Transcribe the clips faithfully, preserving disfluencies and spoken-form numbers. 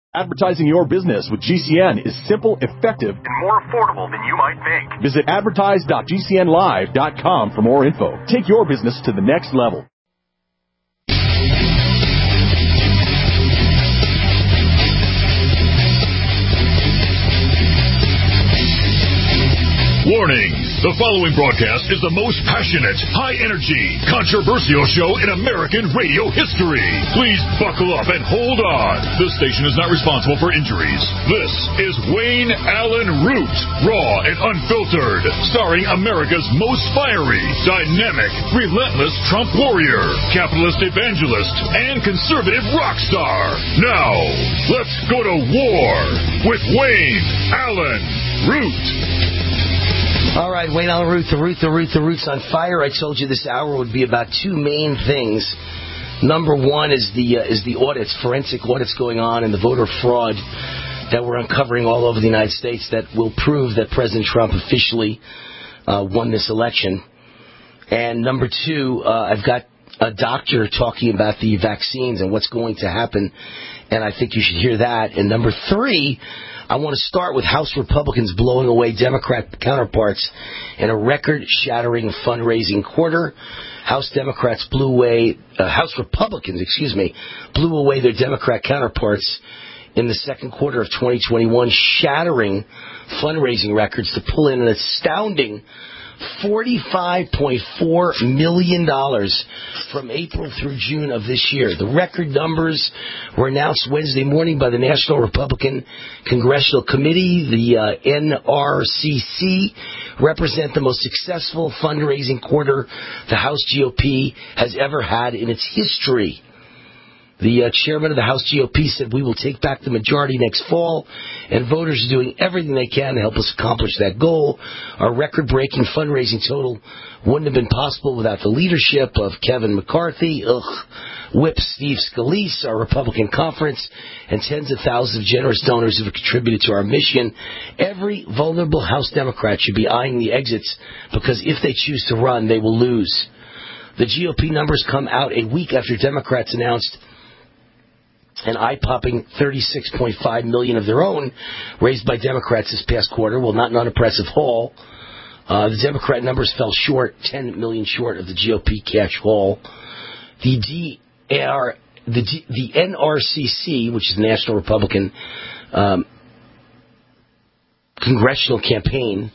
Advertising your business with G C N is simple, effective, and more affordable than you might think. Visit advertise dot g c n live dot com for more info. Take your business to the next level. Warning! The following broadcast is the most passionate, high-energy, controversial show in American radio history. Please buckle up and hold on. This station is not responsible for injuries. This is Wayne Allen Root, raw and unfiltered, starring America's most fiery, dynamic, relentless Trump warrior, capitalist evangelist, and conservative rock star. Now, let's go to war with Wayne Allen Root. All right, Wayne Allen Root, the Root, the Root, the Root's on fire. I told you this hour would be about two main things. Number one is the uh, is the audits, forensic audits going on, and the voter fraud that we're uncovering all over the United States that will prove that President Trump officially uh, won this election. And number two, uh, I've got a doctor talking about the vaccines and what's going to happen, and I think you should hear that. And number three, I want to start with House Republicans blowing away Democrat counterparts in a record-shattering fundraising quarter. House Democrats blew away, uh, House Republicans, excuse me, blew away their Democrat counterparts in the second quarter of twenty twenty-one, shattering fundraising records to pull in an astounding forty-five point four million dollars from April through June of this year. The record numbers were announced Wednesday morning by the National Republican Congressional Committee. The uh, N R C C represent the most successful fundraising quarter the House G O P has ever had in its history. The uh, chairman of the House G O P said, "We will take back the majority next fall, and voters are doing everything they can to help us accomplish that goal. Our record-breaking fundraising total wouldn't have been possible without the leadership of Kevin McCarthy, ugh, Whip Steve Scalise, our Republican conference, and tens of thousands of generous donors who have contributed to our mission. Every vulnerable House Democrat should be eyeing the exits, because if they choose to run, they will lose." The G O P numbers come out a week after Democrats announced an eye-popping thirty-six point five million dollars of their own raised by Democrats this past quarter. Well, not an unimpressive haul. Uh, the Democrat numbers fell short, ten million dollars short of the G O P cash haul. The D R, the, D, the N R C C, which is the National Republican um, Congressional Campaign,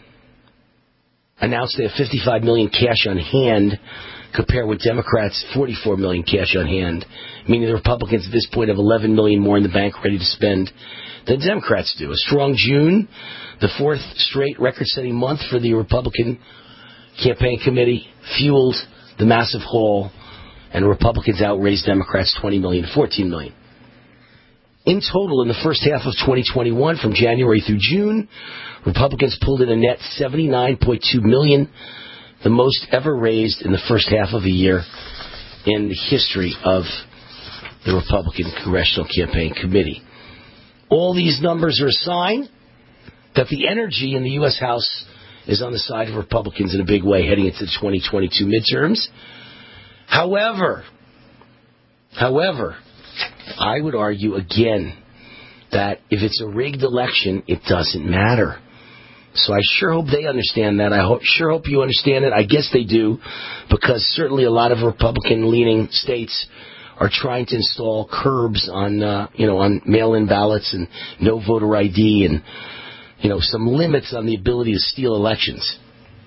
announced they have fifty-five million dollars cash on hand, compared with Democrats' forty-four million dollars cash on hand, meaning the Republicans at this point have eleven million dollars more in the bank ready to spend than Democrats do. A strong June, the fourth straight record-setting month for the Republican Campaign Committee, fueled the massive haul, and Republicans outraised Democrats twenty million dollars to fourteen million dollars. In total, in the first half of twenty twenty-one, from January through June, Republicans pulled in a net seventy-nine point two million dollars, the most ever raised in the first half of a year in the history of the Republican Congressional Campaign Committee. All these numbers are a sign that the energy in the U S House is on the side of Republicans in a big way heading into the twenty twenty-two midterms. However, however, I would argue again that if it's a rigged election, it doesn't matter. So I sure hope they understand that. I hope, sure hope you understand it. I guess they do, because certainly a lot of Republican-leaning states are trying to install curbs on, uh, you know, on mail-in ballots and no voter I D and, you know, some limits on the ability to steal elections.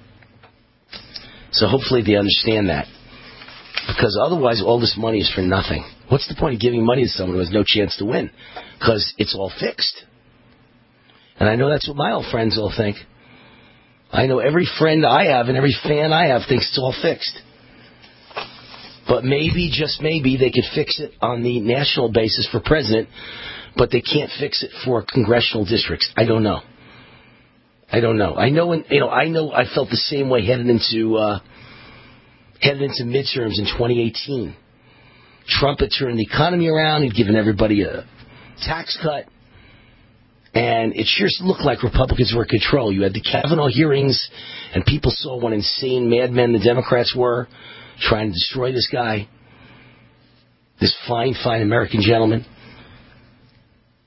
So hopefully they understand that, because otherwise all this money is for nothing. What's the point of giving money to someone who has no chance to win? Because it's all fixed. And I know that's what my old friends all think. I know every friend I have and every fan I have thinks it's all fixed. But maybe, just maybe, they could fix it on the national basis for president, but they can't fix it for congressional districts. I don't know. I don't know. I know, when, you know, I know I felt the same way headed into uh, headed into midterms in twenty eighteen. Trump had turned the economy around. He'd given everybody a tax cut. And it sure looked like Republicans were in control. You had the Kavanaugh hearings, and people saw what insane madmen the Democrats were, trying to destroy this guy, this fine, fine American gentleman.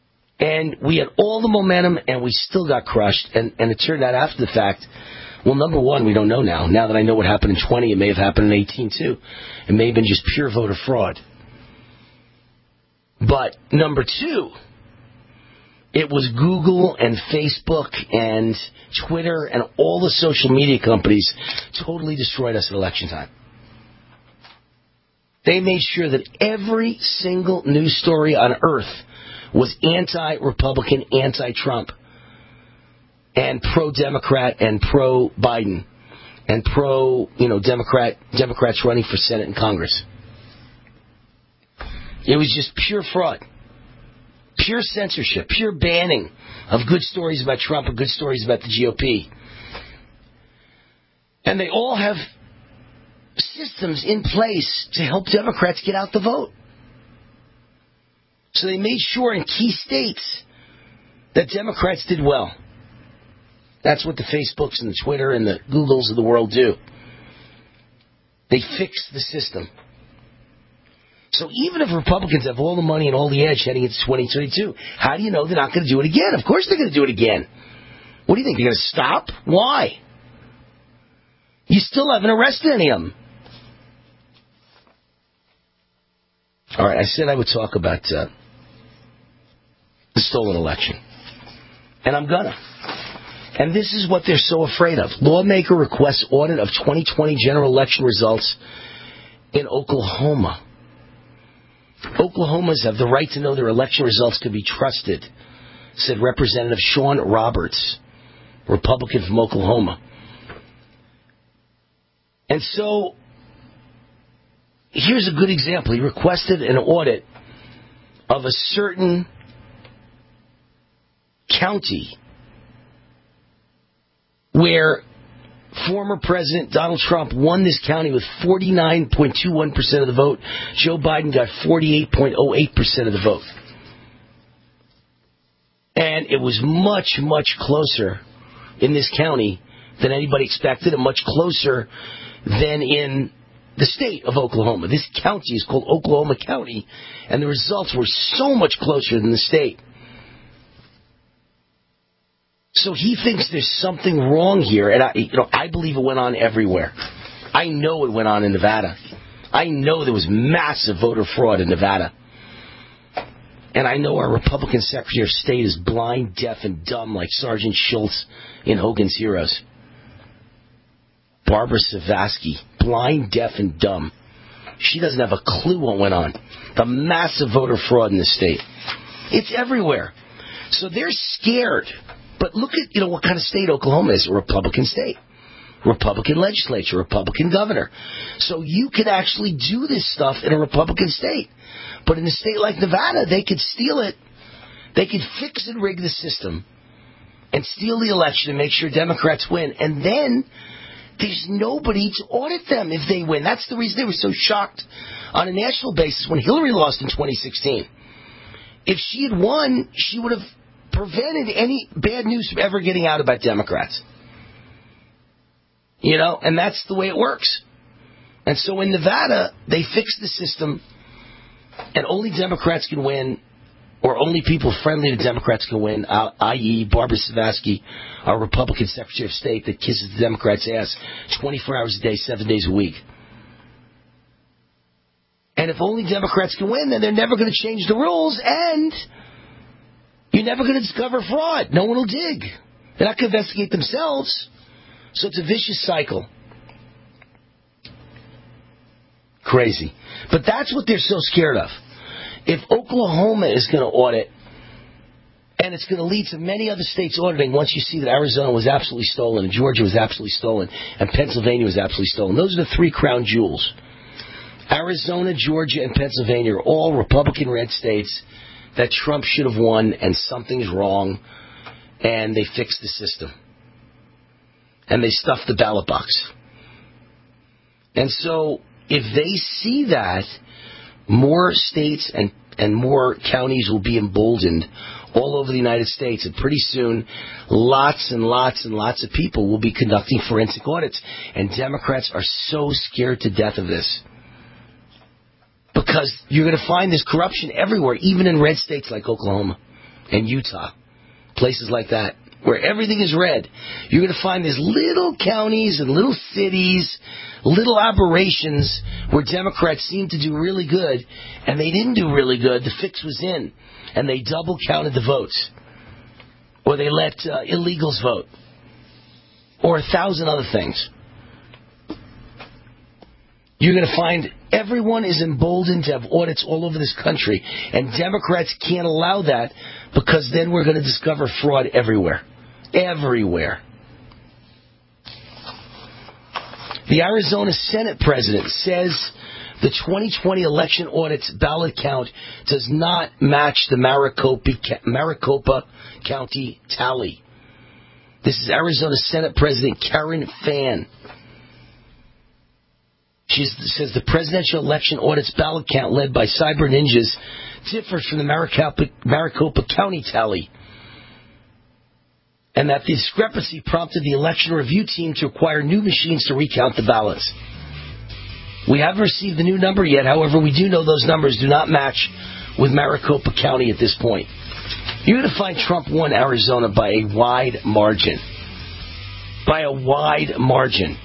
And we had all the momentum, and we still got crushed. And, and it turned out after the fact, well, number one, we don't know now. Now that I know what happened in twenty, it may have happened in eighteen, too. It may have been just pure voter fraud. But number two, it was Google and Facebook and Twitter and all the social media companies totally destroyed us at election time. They made sure that every single news story on earth was anti-Republican, anti-Trump, and pro-Democrat and pro-Biden, and pro, you know, Democrat Democrats running for Senate and Congress. It was just pure fraud. Pure censorship, pure banning of good stories about Trump and good stories about the G O P. And they all have systems in place to help Democrats get out the vote. So they made sure in key states that Democrats did well. That's what the Facebooks and the Twitter and the Googles of the world do. They fix the system. So even if Republicans have all the money and all the edge heading into twenty twenty-two, how do you know they're not going to do it again? Of course they're going to do it again. What do you think? They're going to stop? Why? You still haven't arrested any of them. All right, I said I would talk about uh, the stolen election. And I'm gonna. And this is what they're so afraid of. Lawmaker requests audit of twenty twenty general election results in Oklahoma. Oklahomans have the right to know their election results can be trusted, said Representative Sean Roberts, Republican from Oklahoma. And so, here's a good example. He requested an audit of a certain county where former President Donald Trump won this county with forty-nine point two one percent of the vote. Joe Biden got forty-eight point oh eight percent of the vote. And it was much, much closer in this county than anybody expected, and much closer than in the state of Oklahoma. This county is called Oklahoma County, and the results were so much closer than the state. So he thinks there's something wrong here, and I, you know, I believe it went on everywhere. I know it went on in Nevada. I know there was massive voter fraud in Nevada. And I know our Republican Secretary of State is blind, deaf, and dumb like Sergeant Schultz in Hogan's Heroes. Barbara Savasky, blind, deaf, and dumb. She doesn't have a clue what went on. The massive voter fraud in the state. It's everywhere. So they're scared. But look at, you know, what kind of state Oklahoma is. A Republican state. Republican legislature, Republican governor. So you could actually do this stuff in a Republican state. But in a state like Nevada, they could steal it. They could fix and rig the system and steal the election and make sure Democrats win. And then there's nobody to audit them if they win. That's the reason they were so shocked on a national basis when Hillary lost in twenty sixteen. If she had won, she would have prevented any bad news from ever getting out about Democrats. You know, and that's the way it works. And so in Nevada, they fixed the system, and only Democrats can win, or only people friendly to Democrats can win, that is. Barbara Savasky, our Republican Secretary of State that kisses the Democrats' ass twenty-four hours a day, seven days a week. And if only Democrats can win, then they're never going to change the rules, and you're never going to discover fraud. No one will dig. They're not going to investigate themselves. So it's a vicious cycle. Crazy. But that's what they're so scared of. If Oklahoma is going to audit, and it's going to lead to many other states auditing once you see that Arizona was absolutely stolen, and Georgia was absolutely stolen, and Pennsylvania was absolutely stolen. Those are the three crown jewels. Arizona, Georgia, and Pennsylvania are all Republican red states that Trump should have won, and something's wrong, and they fixed the system. And they stuffed the ballot box. And so, if they see that, more states and, and more counties will be emboldened all over the United States, and pretty soon, lots and lots and lots of people will be conducting forensic audits. And Democrats are so scared to death of this. Because you're going to find this corruption everywhere, even in red states like Oklahoma. and Utah, places like that, where everything is red. You're going to find these little counties and little cities, little aberrations where Democrats seem to do really good, and they didn't do really good. The fix was in, and they double counted the votes, or they let uh, illegals vote, or a thousand other things. You're going to find everyone is emboldened to have audits all over this country, and Democrats can't allow that because then we're going to discover fraud everywhere. Everywhere. The Arizona Senate president says the twenty twenty election audit's ballot count does not match the Maricopa, Maricopa County tally. This is Arizona Senate President Karen Fann. She says the presidential election audit's ballot count led by Cyber Ninjas differs from the Maricopa, Maricopa County tally, and that the discrepancy prompted the election review team to acquire new machines to recount the ballots. We haven't received the new number yet. However, we do know those numbers do not match with Maricopa County at this point. You're going to find Trump won Arizona by a wide margin. By a wide margin.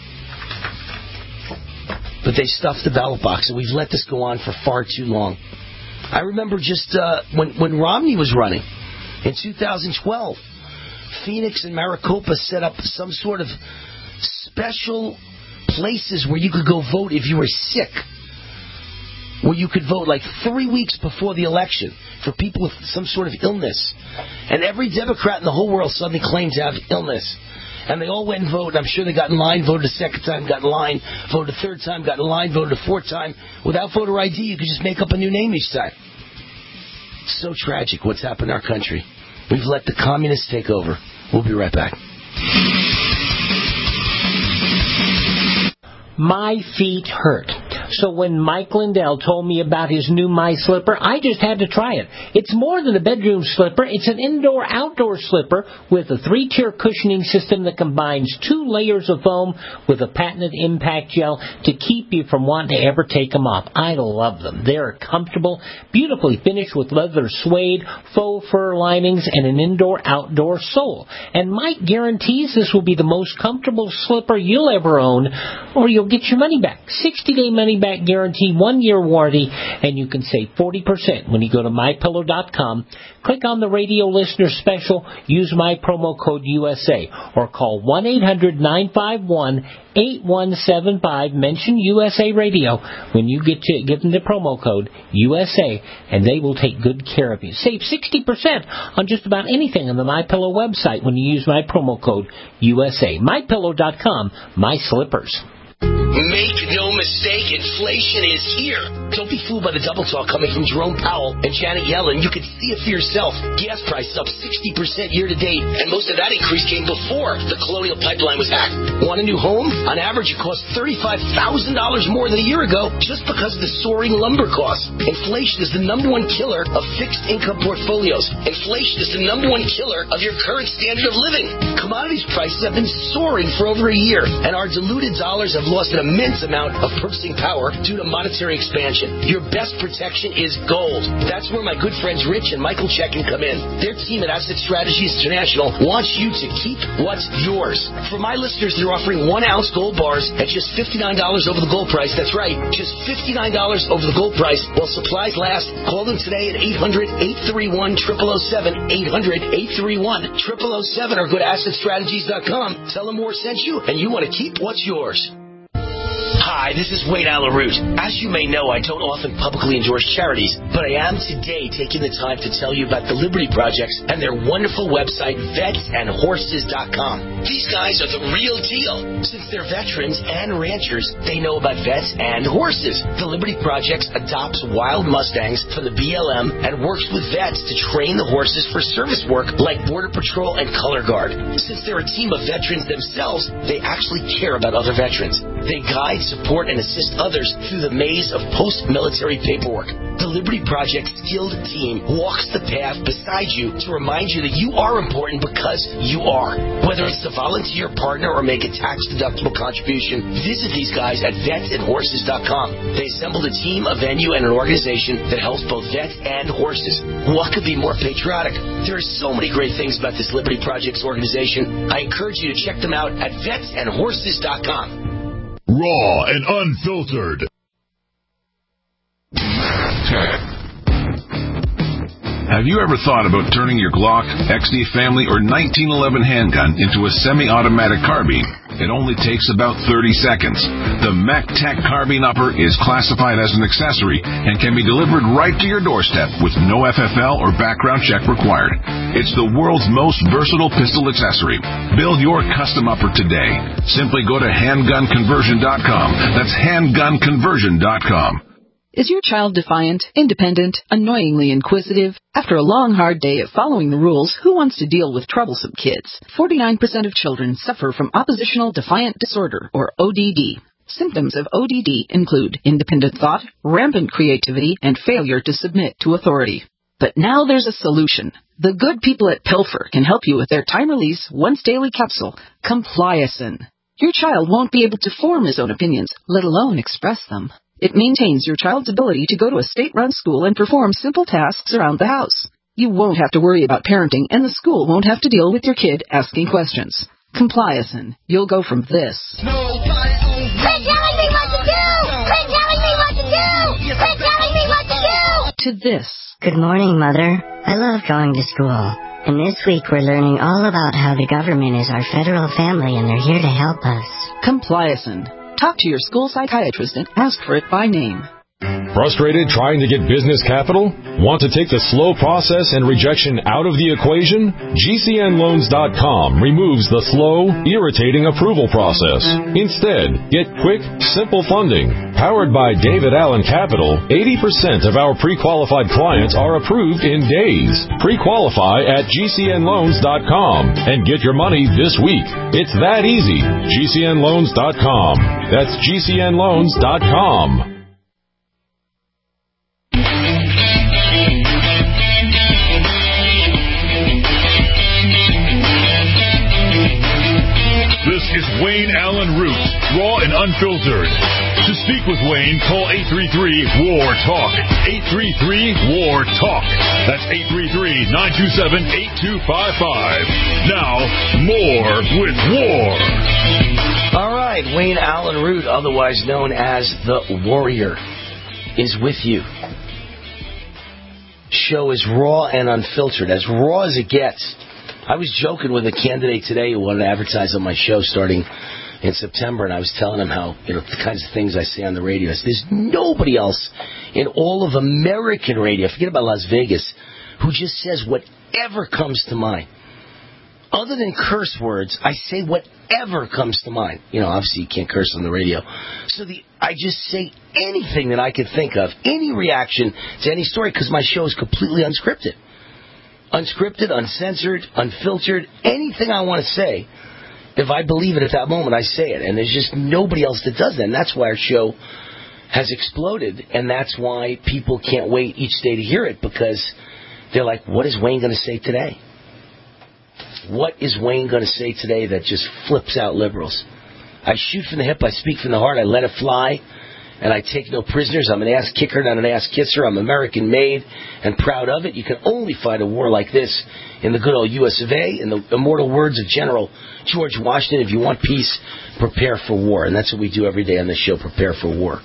But they stuffed the ballot box, and we've let this go on for far too long. I remember just uh, when, when Romney was running in two thousand twelve, Phoenix and Maricopa set up some sort of special places where you could go vote if you were sick, where you could vote like three weeks before the election for people with some sort of illness. And every Democrat in the whole world suddenly claimed to have illness. And they all went and voted. I'm sure they got in line, voted a second time, got in line, voted a third time, got in line, voted a fourth time. Without voter I D, you could just make up a new name each time. So tragic what's happened in our country. We've let the communists take over. We'll be right back. My feet hurt. So when Mike Lindell told me about his new My Slipper, I just had to try it. It's more than a bedroom slipper. It's an indoor-outdoor slipper with a three-tier cushioning system that combines two layers of foam with a patented impact gel to keep you from wanting to ever take them off. I love them. They're comfortable, beautifully finished with leather suede, faux fur linings, and an indoor-outdoor sole. And Mike guarantees this will be the most comfortable slipper you'll ever own, or you'll get your money back. sixty-day money back guarantee, one-year warranty, and you can save forty percent when you go to my pillow dot com. Click on the radio listener special, use my promo code U S A, or call one eight hundred nine five one eight one seven five. Mention U S A Radio when you get to give them the promo code U S A, and they will take good care of you. Save sixty percent on just about anything on the MyPillow website when you use my promo code U S A. my pillow dot com, my slippers. Make no mistake, inflation is here. Don't be fooled by the double talk coming from Jerome Powell and Janet Yellen. You can see it for yourself. Gas prices up sixty percent year to date, and most of that increase came before the Colonial Pipeline was hacked. Want a new home? On average, it costs thirty-five thousand dollars more than a year ago just because of the soaring lumber costs. Inflation is the number one killer of fixed income portfolios. Inflation is the number one killer of your current standard of living. Commodities prices have been soaring for over a year, and our diluted dollars have lost an immense amount of purchasing power due to monetary expansion. Your best protection is gold. That's where my good friends Rich and Michael Checkin come in. Their team at Asset Strategies International wants you to keep what's yours. For my listeners, they're offering one-ounce gold bars at just fifty-nine dollars over the gold price. That's right, just fifty-nine dollars over the gold price while supplies last. Call them today at eight hundred eight three one zero zero zero seven, eight hundred eight three one zero zero zero seven, or go to asset strategies dot com. Tell them Moore sent you, and you want to keep what's yours. Hi, this is Wade Allen Root. As you may know, I don't often publicly endorse charities, but I am today taking the time to tell you about the Liberty Projects and their wonderful website, vets and horses dot com. These guys are the real deal. Since they're veterans and ranchers, they know about vets and horses. The Liberty Projects adopts wild Mustangs from the B L M and works with vets to train the horses for service work like Border Patrol and Color Guard. Since they're a team of veterans themselves, they actually care about other veterans. They guide, support, and assist others through the maze of post-military paperwork. The Liberty Project skilled team walks the path beside you to remind you that you are important because you are. Whether it's to volunteer, partner, or make a tax-deductible contribution, visit these guys at vets and horses dot com. They assembled a team, a venue, and an organization that helps both vets and horses. What could be more patriotic? There are so many great things about this Liberty Project's organization. I encourage you to check them out at vets and horses dot com. Raw and unfiltered. Have you ever thought about turning your Glock, X D Family, or nineteen eleven handgun into a semi-automatic carbine? It only takes about thirty seconds. The MacTac Carbine Upper is classified as an accessory and can be delivered right to your doorstep with no F F L or background check required. It's the world's most versatile pistol accessory. Build your custom upper today. Simply go to handgun conversion dot com. That's handgun conversion dot com. Is your child defiant, independent, annoyingly inquisitive? After a long, hard day of following the rules, who wants to deal with troublesome kids? forty-nine percent of children suffer from oppositional defiant disorder, or O D D. Symptoms of O D D include independent thought, rampant creativity, and failure to submit to authority. But now there's a solution. The good people at Pilfer can help you with their time-release, once-daily capsule, Compliacin. Your child won't be able to form his own opinions, let alone express them. It maintains your child's ability to go to a state-run school and perform simple tasks around the house. You won't have to worry about parenting, and the school won't have to deal with your kid asking questions. Compliacin. You'll go from this. Quit telling me what to do! Quit telling me what to do! Quit telling me what to do! To this. Good morning, Mother. I love going to school. And this week we're learning all about how the government is our federal family and they're here to help us. Compliacin. Talk to your school psychiatrist and ask for it by name. Frustrated trying to get business capital? Want to take the slow process and rejection out of the equation? G C N loans dot com removes the slow, irritating approval process. Instead, get quick, simple funding. Powered by David Allen Capital, eighty percent of our pre-qualified clients are approved in days. Pre-qualify at G C N loans dot com and get your money this week. It's that easy. G C N loans dot com. That's G C N loans dot com. This is Wayne Allen Root, raw and unfiltered. To speak with Wayne, call eight three three, W A R, TALK. eight three three, W A R, TALK. That's eight three three, nine two seven, eight two five five. Now, more with War. All right, Wayne Allen Root, otherwise known as the Warrior, is with you. Show is raw and unfiltered, as raw as it gets. I was joking with a candidate today who wanted to advertise on my show starting in September, and I was telling him how, you know, the kinds of things I say on the radio. I said, there's nobody else in all of American radio, forget about Las Vegas, who just says whatever comes to mind. Other than curse words, I say whatever comes to mind. You know, obviously you can't curse on the radio. So the I just say anything that I could think of, any reaction to any story, because my show is completely unscripted. Unscripted, uncensored, unfiltered, anything I want to say. If I believe it at that moment, I say it. And there's just nobody else that does that. And that's why our show has exploded. And that's why people can't wait each day to hear it, because they're like, what is Wayne going to say today? What is Wayne going to say today that just flips out liberals? I shoot from the hip, I speak from the heart, I let it fly, and I take no prisoners. I'm an ass kicker, not an ass kisser. I'm American-made and proud of it. You can only fight a war like this in the good old U S of A, in the immortal words of General George Washington. If you want peace, prepare for war. And that's what we do every day on this show, prepare for war.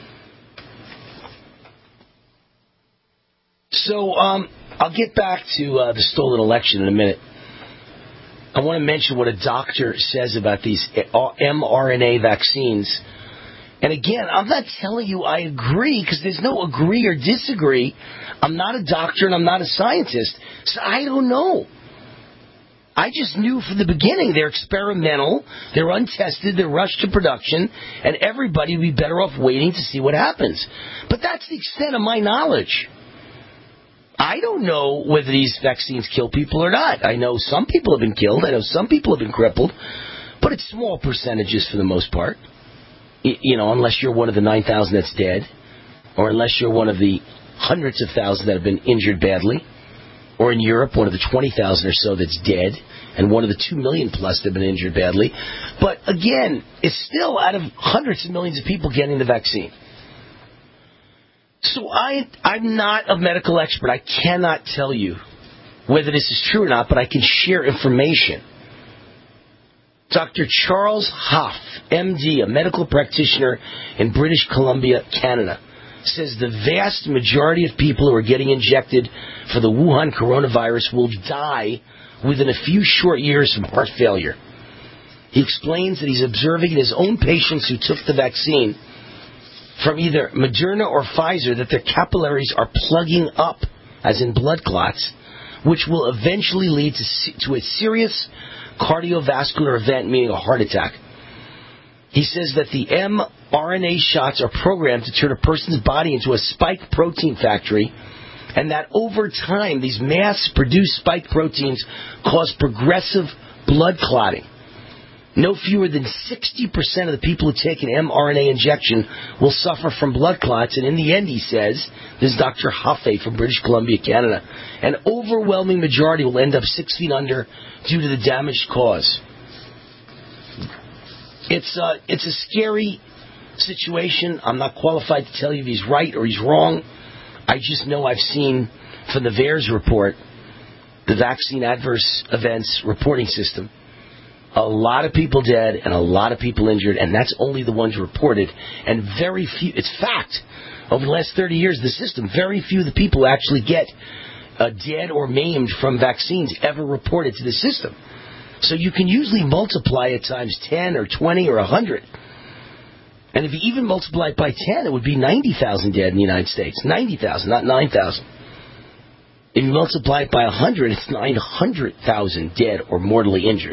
So um, I'll get back to uh, the stolen election in a minute. I want to mention what a doctor says about these mRNA vaccines. And again, I'm not telling you I agree, because there's no agree or disagree. I'm not a doctor and I'm not a scientist, so I don't know. I just knew from the beginning they're experimental, they're untested, they're rushed to production, and everybody would be better off waiting to see what happens. But that's the extent of my knowledge. I don't know whether these vaccines kill people or not. I know some people have been killed. I know some people have been crippled. But it's small percentages for the most part. you know, unless you're one of the nine thousand that's dead, or unless you're one of the hundreds of thousands that have been injured badly, or in Europe, one of the twenty thousand or so that's dead, and one of the two million plus that have been injured badly. But again, it's still out of hundreds of millions of people getting the vaccine. So I, I'm not a medical expert. I cannot tell you whether this is true or not, but I can share information. Doctor Charles Hoff, M D, a medical practitioner in British Columbia, Canada, says the vast majority of people who are getting injected for the Wuhan coronavirus will die within a few short years from heart failure. He explains that he's observing in his own patients who took the vaccine from either Moderna or Pfizer that their capillaries are plugging up, as in blood clots, which will eventually lead to, to a serious cardiovascular event, meaning a heart attack. He says that the mRNA shots are programmed to turn a person's body into a spike protein factory, and that over time, these mass-produced spike proteins cause progressive blood clotting. No fewer than sixty percent of the people who take an mRNA injection will suffer from blood clots, and in the end, he says, this is Doctor Hoffe from British Columbia, Canada, an overwhelming majority will end up six feet under due to the damage caused. It's uh, it's a scary situation. I'm not qualified to tell you if he's right or he's wrong. I just know I've seen from the V A E R S report, the Vaccine Adverse Events Reporting System, a lot of people dead and a lot of people injured, and that's only the ones reported. And very few, it's fact, over the last thirty years of the system, very few of the people who actually get uh, dead or maimed from vaccines ever reported to the system. So you can usually multiply it times ten or twenty or one hundred. And if you even multiply it by ten, it would be ninety thousand dead in the United States. ninety thousand, not nine thousand. If you multiply it by one hundred, it's nine hundred thousand dead or mortally injured.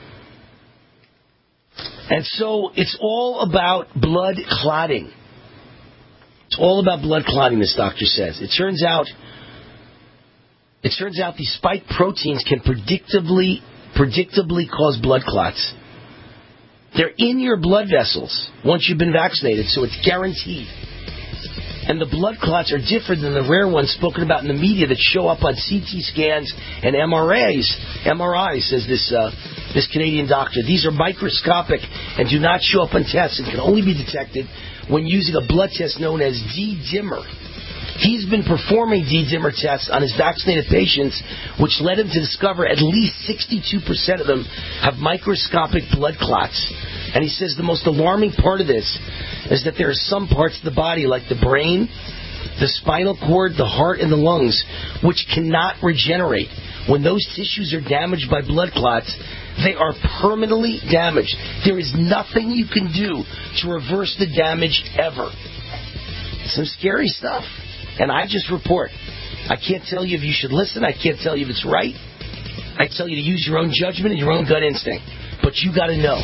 And so it's all about blood clotting. It's all about blood clotting, this doctor says. It turns out, it turns out these spike proteins can predictably, predictably cause blood clots. They're in your blood vessels once you've been vaccinated, so it's guaranteed. And the blood clots are different than the rare ones spoken about in the media that show up on C T scans and M R Is. M R Is, says this uh, this Canadian doctor. These are microscopic and do not show up on tests and can only be detected when using a blood test known as D-dimer. He's been performing D-dimer tests on his vaccinated patients, which led him to discover at least sixty-two percent of them have microscopic blood clots. And he says the most alarming part of this is that there are some parts of the body, like the brain, the spinal cord, the heart, and the lungs, which cannot regenerate. When those tissues are damaged by blood clots, they are permanently damaged. There is nothing you can do to reverse the damage ever. Some scary stuff. And I just report. I can't tell you if you should listen. I can't tell you if it's right. I tell you to use your own judgment and your own gut instinct. But you got to know.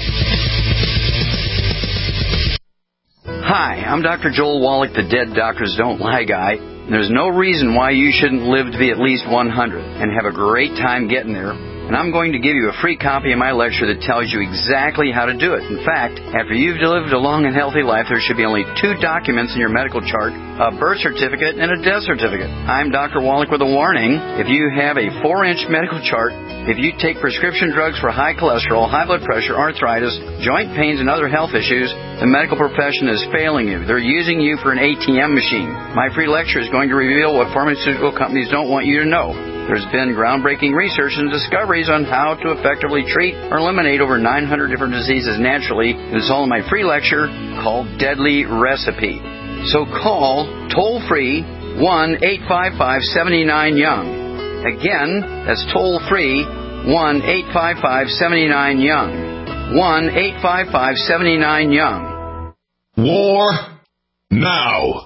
Hi, I'm Doctor Joel Wallach, the Dead Doctors Don't Lie guy. There's no reason why you shouldn't live to be at least one hundred and have a great time getting there. And I'm going to give you a free copy of my lecture that tells you exactly how to do it. In fact, after you've lived a long and healthy life, there should be only two documents in your medical chart, a birth certificate and a death certificate. I'm Doctor Wallach with a warning. If you have a four-inch medical chart, if you take prescription drugs for high cholesterol, high blood pressure, arthritis, joint pains, and other health issues, the medical profession is failing you. They're using you for an A T M machine. My free lecture is going to reveal what pharmaceutical companies don't want you to know. There's been groundbreaking research and discoveries on how to effectively treat or eliminate over nine hundred different diseases naturally. It's all in my free lecture called Deadly Recipe. So call toll-free one eight five five, seven nine, young. Again, that's toll-free one eight five five, seven nine, young. one eight five five, seven nine, young. War now.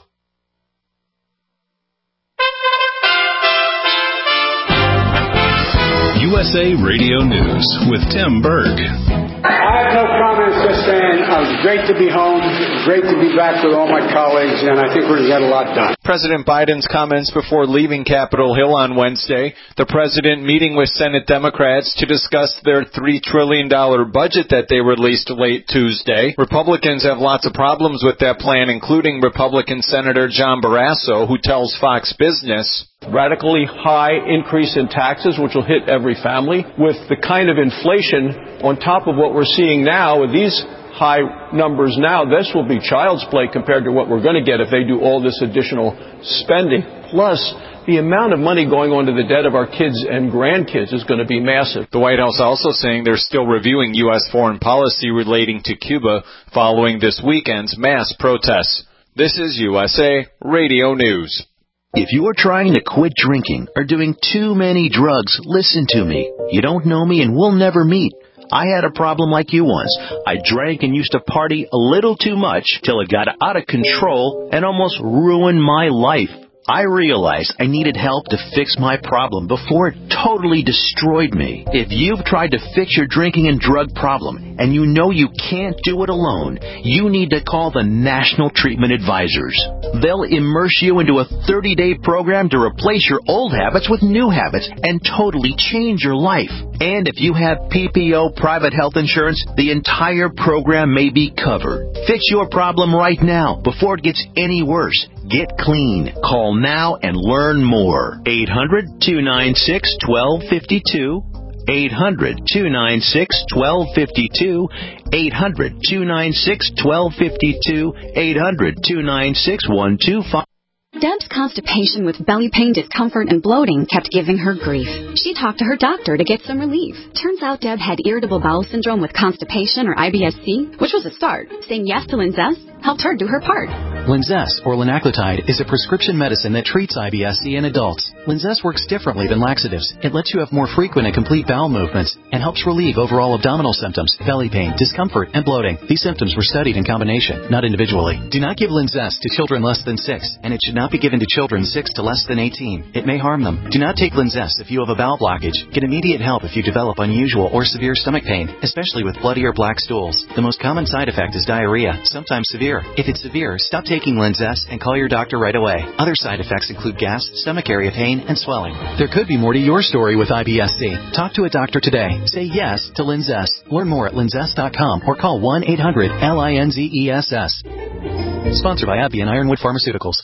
U S A Radio News with Tim Berg. I have no comments to stand. Uh, it was great to be home, great to be back with all my colleagues, and I think we're going to get a lot done. President Biden's comments before leaving Capitol Hill on Wednesday. The president meeting with Senate Democrats to discuss their three trillion dollars budget that they released late Tuesday. Republicans have lots of problems with that plan, including Republican Senator John Barrasso, who tells Fox Business, radically high increase in taxes, which will hit every family, with the kind of inflation on top of what we're seeing now with these high numbers now. This will be child's play compared to what we're going to get if they do all this additional spending. Plus, the amount of money going on to the debt of our kids and grandkids is going to be massive. The White House also saying they're still reviewing U S foreign policy relating to Cuba following this weekend's mass protests. This is U S A Radio News. If you are trying to quit drinking or doing too many drugs, listen to me. You don't know me and we'll never meet. I had a problem like you once. I drank and used to party a little too much till it got out of control and almost ruined my life. I realized I needed help to fix my problem before it totally destroyed me. If you've tried to fix your drinking and drug problem and you know you can't do it alone, you need to call the National Treatment Advisors. They'll immerse you into a thirty-day program to replace your old habits with new habits and totally change your life. And if you have P P O private health insurance, the entire program may be covered. Fix your problem right now before it gets any worse. Get clean. Call now and learn more. eight hundred, two nine six, one two five two. eight hundred, two nine six, one two five two. eight hundred, two nine six, one two five two. eight hundred, two nine six, one two five two. Deb's constipation with belly pain, discomfort, and bloating kept giving her grief. She talked to her doctor to get some relief. Turns out Deb had irritable bowel syndrome with constipation, or I B S C, which was a start. Saying yes to Linzess helped her do her part. Linzess, or linaclotide, is a prescription medicine that treats I B S C in adults. Linzess works differently than laxatives. It lets you have more frequent and complete bowel movements and helps relieve overall abdominal symptoms, belly pain, discomfort, and bloating. These symptoms were studied in combination, not individually. Do not give Linzess to children less than six, and it should not be given to children six to less than eighteen. It may harm them. Do not take Linzess if you have a bowel blockage. Get immediate help if you develop unusual or severe stomach pain, especially with bloody or black stools. The most common side effect is diarrhea, sometimes severe. If it's severe, stop taking Linzess and call your doctor right away. Other side effects include gas, stomach area pain, and swelling. There could be more to your story with I B S C. Talk to a doctor today. Say yes to Linzess. Learn more at linzess dot com or call one eight hundred L I N Z E S S. Sponsored by AbbVie and Ironwood Pharmaceuticals.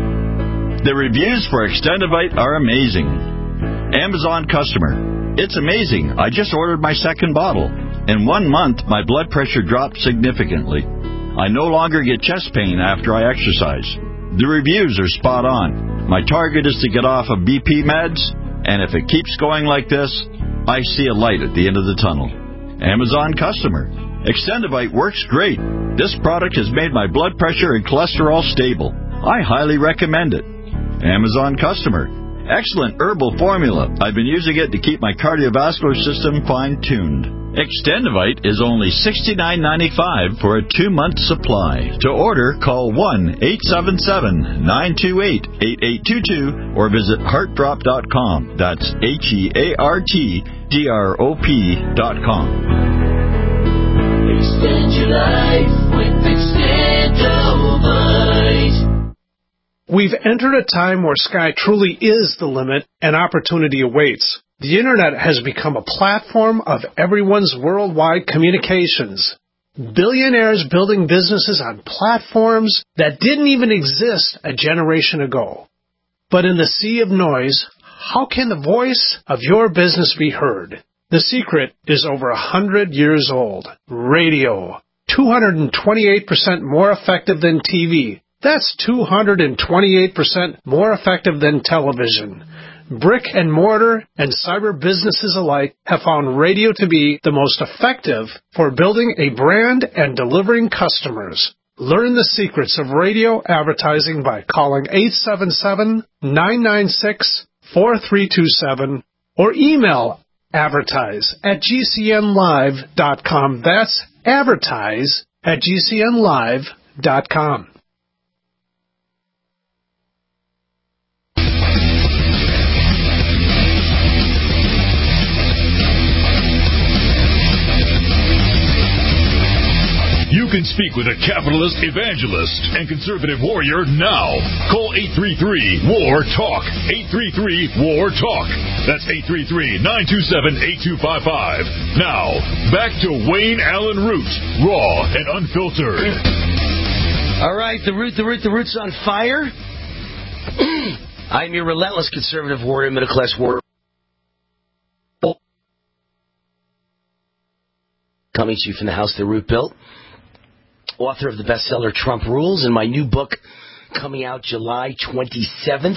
The reviews for Extendivite are amazing. Amazon customer. It's amazing. I just ordered my second bottle. In one month, my blood pressure dropped significantly. I no longer get chest pain after I exercise. The reviews are spot on. My target is to get off of B P meds, and if it keeps going like this, I see a light at the end of the tunnel. Amazon customer. Extendivite works great. This product has made my blood pressure and cholesterol stable. I highly recommend it. Amazon customer. Excellent herbal formula. I've been using it to keep my cardiovascular system fine-tuned. Extendivite is only sixty-nine ninety-five for a two-month supply. To order, call one eight seven seven, nine two eight, eight eight two two or visit heart drop dot com. That's H E A R T D R O P dot com. Extend your life with Extendivite. We've entered a time where sky truly is the limit and opportunity awaits. The Internet has become a platform of everyone's worldwide communications. Billionaires building businesses on platforms that didn't even exist a generation ago. But in the sea of noise, how can the voice of your business be heard? The secret is over a hundred years old. Radio. two hundred twenty-eight percent more effective than T V. That's two hundred twenty-eight percent more effective than television. Brick and mortar and cyber businesses alike have found radio to be the most effective for building a brand and delivering customers. Learn the secrets of radio advertising by calling eight seven seven, nine nine six, four three two seven or email advertise at G C N live dot com. That's advertise at G C N live dot com. You can can speak with a capitalist evangelist and conservative warrior now. Call eight three three, W A R, TALK. eight three three, W A R, TALK. That's eight three three, nine two seven, eight two five five. Now, back to Wayne Allen Root, raw and unfiltered. All right, the Root, the Root, the Root's on fire. I'm your relentless conservative warrior, middle-class warrior. Coming to you from the house the Root built. Author of the bestseller Trump Rules, and my new book coming out July twenty-seventh.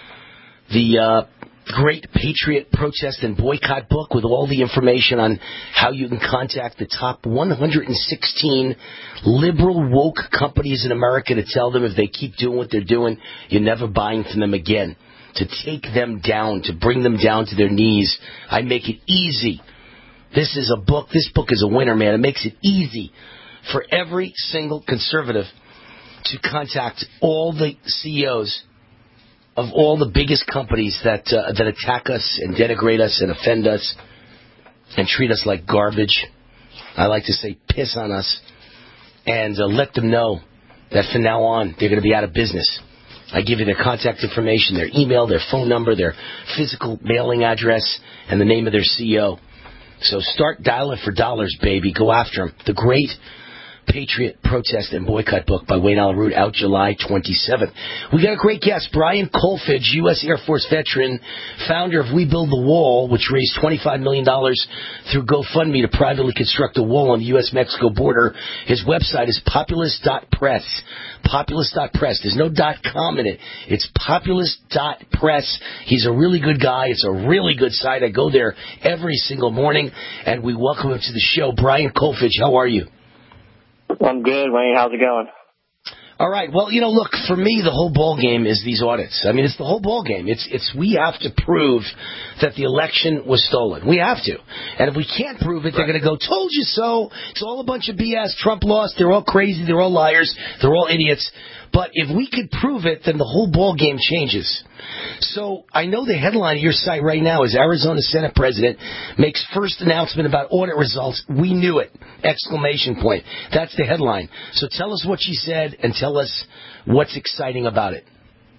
The uh, Great Patriot Protest and Boycott book with all the information on how you can contact the top one hundred sixteen liberal woke companies in America to tell them if they keep doing what they're doing, you're never buying from them again. To take them down, to bring them down to their knees. I make it easy. This is a book, this book is a winner, man. It makes it easy for every single conservative to contact all the C E Os of all the biggest companies that uh, that attack us and denigrate us and offend us and treat us like garbage. I like to say piss on us. And uh, let them know that from now on they're going to be out of business. I give you their contact information, their email, their phone number, their physical mailing address, and the name of their C E O. So start dialing for dollars, baby. Go after them. The Great Patriot Protest and Boycott book by Wayne Allen Root, out July twenty-seventh. We got a great guest, Brian Kolfage, U S Air Force veteran, founder of We Build the Wall, which raised twenty-five million dollars through GoFundMe to privately construct a wall on the U S Mexico border. His website is populist dot press. populist dot press. There's no .com in it. It's populist dot press. He's a really good guy. It's a really good site. I go there every single morning, and we welcome him to the show. Brian Kolfage, how are you? I'm good, Wayne. How's it going? All right. Well, you know, look, for me, the whole ball game is these audits. I mean, it's the whole ball game. It's, it's, we have to prove that the election was stolen. We have to. And if we can't prove it, they're going to go, told you so. It's all a bunch of B S. Trump lost. They're all crazy. They're all liars. They're all idiots. But if we could prove it, then the whole ball game changes. So I know the headline of your site right now is Arizona Senate President makes first announcement about audit results. We knew it! Exclamation point. That's the headline. So tell us what she said and tell us what's exciting about it.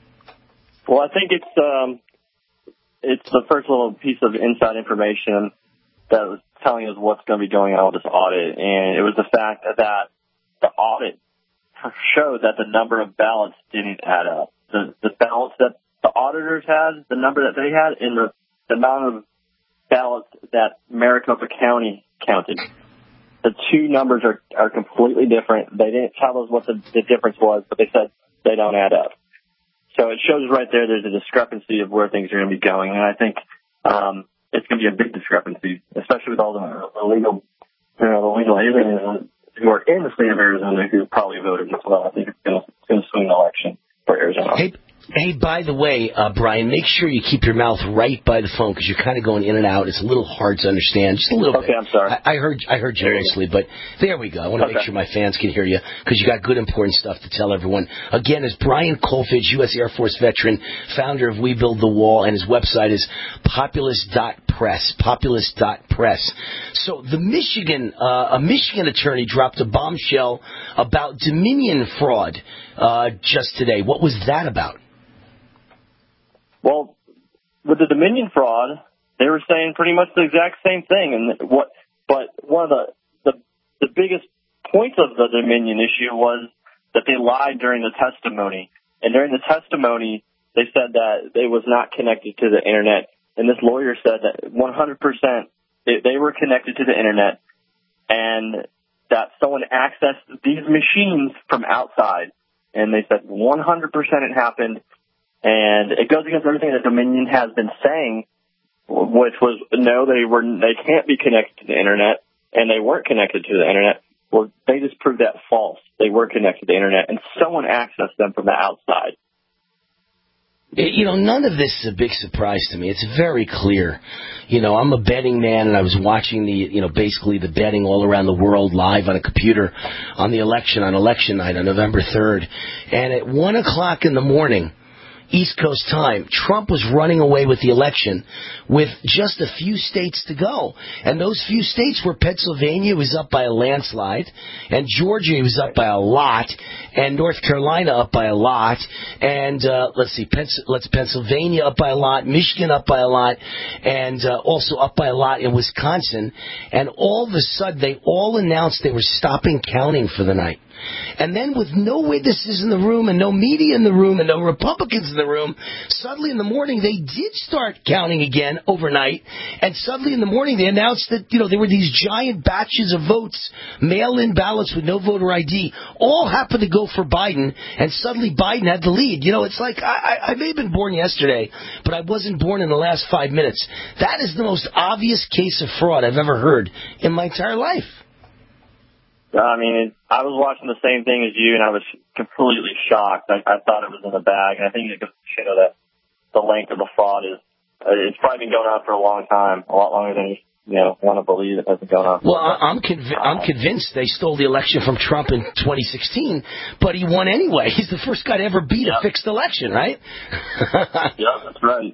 Well, I think it's um, it's the first little piece of inside information that was telling us what's going to be going on with this audit, and it was the fact that the audit showed that the number of ballots didn't add up. The, the ballots that the auditors had, the number that they had, and the, the amount of ballots that Maricopa County counted. The two numbers are, are completely different. They didn't tell us what the, the difference was, but they said they don't add up. So it shows right there there's a discrepancy of where things are going to be going, and I think um, it's going to be a big discrepancy, especially with all the illegal, you know, the legal aliens who are in the state of Arizona who probably voted as well. I think it's going to, it's going to swing the election for Arizona. Hey, hey, by the way, uh, Brian, make sure you keep your mouth right by the phone because you're kind of going in and out. It's a little hard to understand, just a little okay, bit. Okay, I'm sorry. I, I heard I heard you mostly, but there we go. I want to okay. make sure my fans can hear you because you got good, important stuff to tell everyone. Again, it's Brian Kolfage, U S Air Force veteran, founder of We Build the Wall, and his website is populist dot press. populist dot press. So the Michigan, uh, a Michigan attorney dropped a bombshell about Dominion fraud uh, just today. What was that about? Well, with the Dominion fraud, they were saying pretty much the exact same thing. And what, but one of the, the the biggest points of the Dominion issue was that they lied during the testimony. And during the testimony, they said that it was not connected to the internet. And this lawyer said that one hundred percent they, they were connected to the internet, and that someone accessed these machines from outside. And they said one hundred percent it happened. And it goes against everything that Dominion has been saying, which was, no, they were, they can't be connected to the internet, and they weren't connected to the internet. Well, they just proved that false. They were connected to the internet, and someone accessed them from the outside. You know, none of this is a big surprise to me. It's very clear. You know, I'm a betting man, and I was watching the, you know, basically the betting all around the world live on a computer on the election, on election night on November third. And at one o'clock in the morning, East Coast time, Trump was running away with the election with just a few states to go. And those few states were Pennsylvania was up by a landslide, and Georgia was up by a lot, and North Carolina up by a lot, and uh, let's see, Pens- let's Pennsylvania up by a lot, Michigan up by a lot, and uh, also up by a lot in Wisconsin. And all of a sudden, they all announced they were stopping counting for the night. And then with no witnesses in the room and no media in the room and no Republicans in the room, suddenly in the morning they did start counting again overnight. And suddenly in the morning they announced that, you know, there were these giant batches of votes, mail-in ballots with no voter I D, all happened to go for Biden. And suddenly Biden had the lead. You know, it's like I, I may have been born yesterday, but I wasn't born in the last five minutes. That is the most obvious case of fraud I've ever heard in my entire life. I mean, I was watching the same thing as you, and I was completely shocked. I, I thought it was in the bag, and I think it goes to show that the length of the fraud is, uh, it's probably been going on for a long time, a lot longer than you know want to believe it has been going on. Well, I'm conv- I'm convinced they stole the election from Trump in twenty sixteen, but he won anyway. He's the first guy to ever beat yep. a fixed election, right? Yeah, that's right.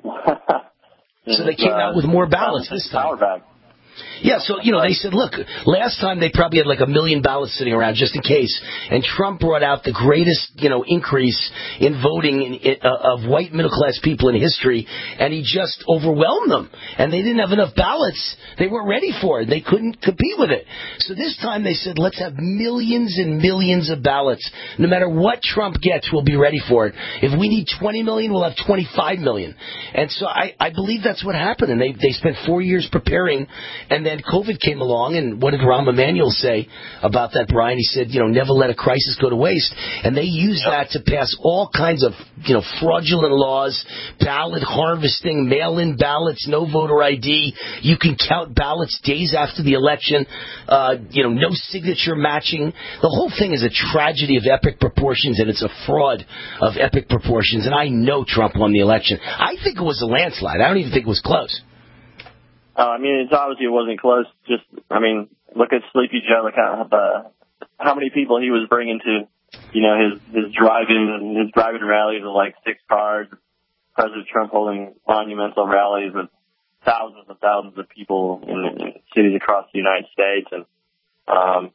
So they came uh, out with more ballots this time. Power back. Yeah, so, you know, they said, look, last time they probably had like a million ballots sitting around just in case. And Trump brought out the greatest, you know, increase in voting in, in, uh, of white middle-class people in history. And he just overwhelmed them. And they didn't have enough ballots. They weren't ready for it. They couldn't compete with it. So this time they said, let's have millions and millions of ballots. No matter what Trump gets, we'll be ready for it. If we need twenty million, we'll have twenty-five million. And so I, I believe that's what happened. And they, they spent four years preparing. And then COVID came along, and what did Rahm Emanuel say about that, Brian? He said, you know, never let a crisis go to waste. And they used yep. that to pass all kinds of, you know, fraudulent laws, ballot harvesting, mail-in ballots, no voter I D. You can count ballots days after the election, uh, you know, no signature matching. The whole thing is a tragedy of epic proportions, and it's a fraud of epic proportions. And I know Trump won the election. I think it was a landslide. I don't even think it was close. Uh, I mean, it's obviously it wasn't close. Just, I mean, look at Sleepy Joe. Look how uh, how many people he was bringing to, you know, his his driving his driving rallies with like six cars. President Trump holding monumental rallies with thousands and thousands of people in, in cities across the United States, and um,